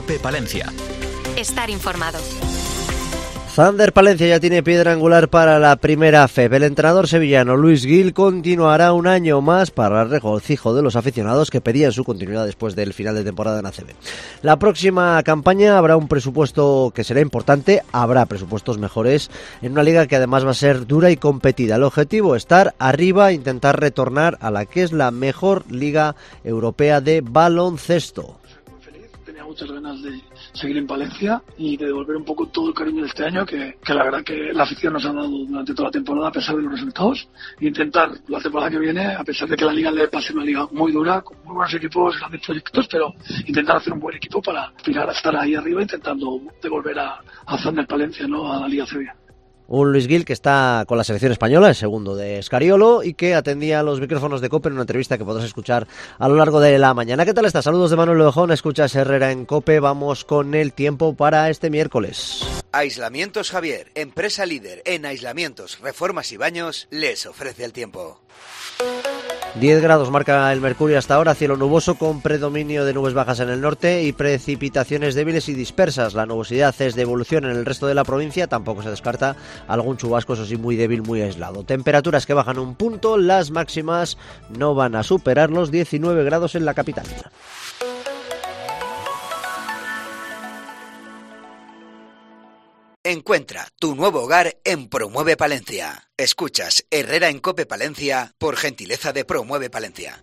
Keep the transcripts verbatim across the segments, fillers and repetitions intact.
COPE Palencia. Estar informado. Zander Palencia ya tiene piedra angular para la primera F E P. El entrenador sevillano Luis Gil continuará un año más para el regocijo de los aficionados que pedían su continuidad después del final de temporada en A C B. La próxima campaña habrá un presupuesto que será importante, habrá presupuestos mejores en una liga que además va a ser dura y competida. El objetivo, estar arriba, intentar retornar a la que es la mejor liga europea de baloncesto. Muy feliz, tenía muchas ganas de seguir en Palencia y de devolver un poco todo el cariño de este año que, que la verdad que la afición nos ha dado durante toda la temporada a pesar de los resultados. Intentar la temporada que viene, a pesar de que la liga le va a ser una liga muy dura, con muy buenos equipos, grandes proyectos, pero intentar hacer un buen equipo para aspirar a estar ahí arriba intentando devolver a, a Zander Palencia, ¿no?, a la Liga C B. Un Luis Gil que está con la selección española, el segundo de Escariolo, y que atendía a los micrófonos de COPE en una entrevista que podrás escuchar a lo largo de la mañana. ¿Qué tal estás? Saludos de Manuel Lojón, escuchas Herrera en COPE. Vamos con el tiempo para este miércoles. Aislamientos Javier, empresa líder en aislamientos, reformas y baños, les ofrece el tiempo. diez grados marca el mercurio hasta ahora, cielo nuboso con predominio de nubes bajas en el norte y precipitaciones débiles y dispersas. La nubosidad es de evolución en el resto de la provincia, tampoco se descarta algún chubasco, eso sí, muy débil, muy aislado. Temperaturas que bajan un punto, las máximas no van a superar los diecinueve grados en la capital. Encuentra tu nuevo hogar en Promueve Palencia. Escuchas Herrera en COPE Palencia por gentileza de Promueve Palencia.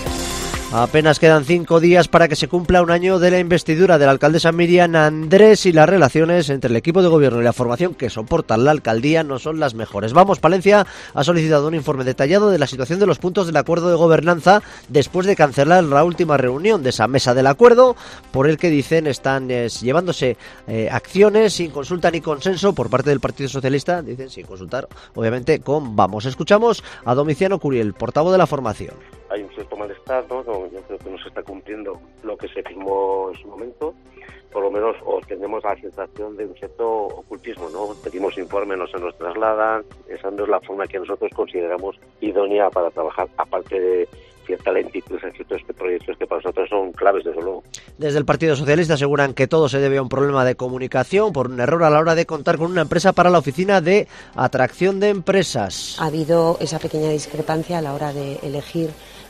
Apenas quedan cinco días para que se cumpla un año de la investidura de la alcaldesa Miriam Andrés y las relaciones entre el equipo de gobierno y la formación que soportan la alcaldía no son las mejores. Vamos, Palencia ha solicitado un informe detallado de la situación de los puntos del acuerdo de gobernanza después de cancelar la última reunión de esa mesa del acuerdo, por el que dicen están eh, llevándose eh, acciones sin consulta ni consenso por parte del Partido Socialista, dicen sin consultar, obviamente, con Vamos. Escuchamos a Domiciano Curiel, portavoz de la formación. Hay un cierto malestar, ¿no? Yo creo que no se está cumpliendo lo que se firmó en su momento, por lo menos o tenemos la sensación de un cierto ocultismo, ¿no? Pedimos informes, no se nos trasladan, esa no es la forma que nosotros consideramos idónea para trabajar, aparte de cierta lentitud en ciertos proyectos que para nosotros son claves, desde luego. Desde el Partido Socialista aseguran que todo se debe a un problema de comunicación por un error a la hora de contar con una empresa para la oficina de atracción de empresas. Ha habido esa pequeña discrepancia a la hora de elegir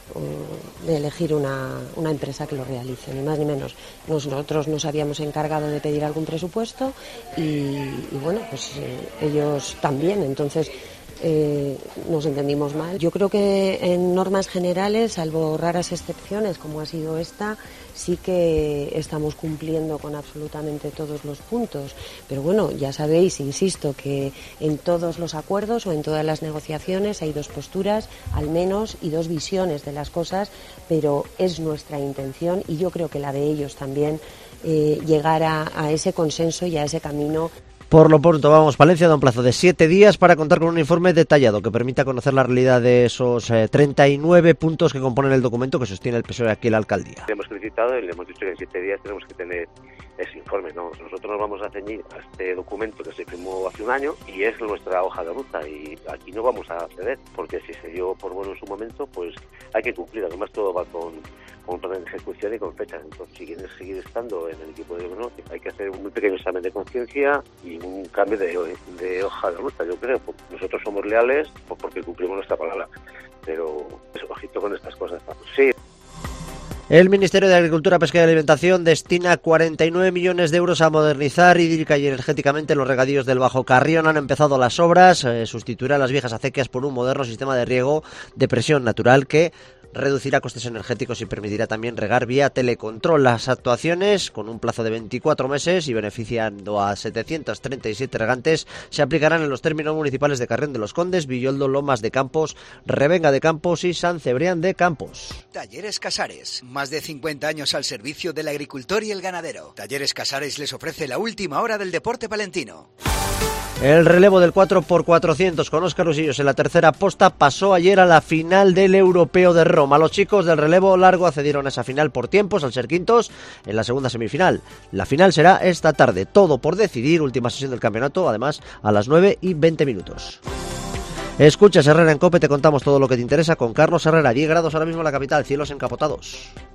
de elegir una, una empresa que lo realice, ni más ni menos. Nosotros nos habíamos encargado de pedir algún presupuesto y, y bueno, pues eh, ellos también, entonces eh, nos entendimos mal. Yo creo que en normas generales, salvo raras excepciones como ha sido esta, sí que estamos cumpliendo con absolutamente todos los puntos, pero bueno, ya sabéis, insisto, que en todos los acuerdos o en todas las negociaciones hay dos posturas, al menos, y dos visiones de las cosas, pero es nuestra intención, y yo creo que la de ellos también, eh, llegar a, a ese consenso y a ese camino. Por lo pronto, Vamos, Palencia da un plazo de siete días para contar con un informe detallado que permita conocer la realidad de esos eh, treinta y nueve puntos que componen el documento que sostiene el P S O E aquí en la alcaldía. Le hemos solicitado y le hemos dicho que en siete días tenemos que tener ese informe, ¿no? Nosotros nos vamos a ceñir a este documento que se firmó hace un año y es nuestra hoja de ruta, y aquí no vamos a ceder, porque si se dio por bueno en su momento, pues hay que cumplir. Además, todo va con, con plan de ejecución y con fechas. Entonces, si quieres seguir estando en el equipo de gobierno, hay que hacer un muy pequeño examen de conciencia y un cambio de, de hoja de ruta, yo creo. Nosotros somos leales porque cumplimos nuestra palabra, pero es ojito con estas cosas. Sí. El Ministerio de Agricultura, Pesca y Alimentación destina cuarenta y nueve millones de euros a modernizar hídrica y energéticamente los regadíos del Bajo Carrión. Han empezado las obras, eh, sustituirá las viejas acequias por un moderno sistema de riego de presión natural que reducirá costes energéticos y permitirá también regar vía telecontrol. Las actuaciones, con un plazo de veinticuatro meses y beneficiando a setecientos treinta y siete regantes, se aplicarán en los términos municipales de Carrión de los Condes, Villoldo, Lomas de Campos, Revenga de Campos y San Cebrián de Campos. Talleres Casares, más de cincuenta años al servicio del agricultor y el ganadero. Talleres Casares les ofrece la última hora del deporte palentino. El relevo del cuatro por cuatrocientos con Óscar Usillos en la tercera posta pasó ayer a la final del Europeo de Roma. Los chicos del relevo largo accedieron a esa final por tiempos al ser quintos en la segunda semifinal. La final será esta tarde, todo por decidir, última sesión del campeonato, además a las nueve y veinte minutos. Escuchas Herrera en COPE, te contamos todo lo que te interesa con Carlos Herrera. diez grados ahora mismo en la capital, cielos encapotados.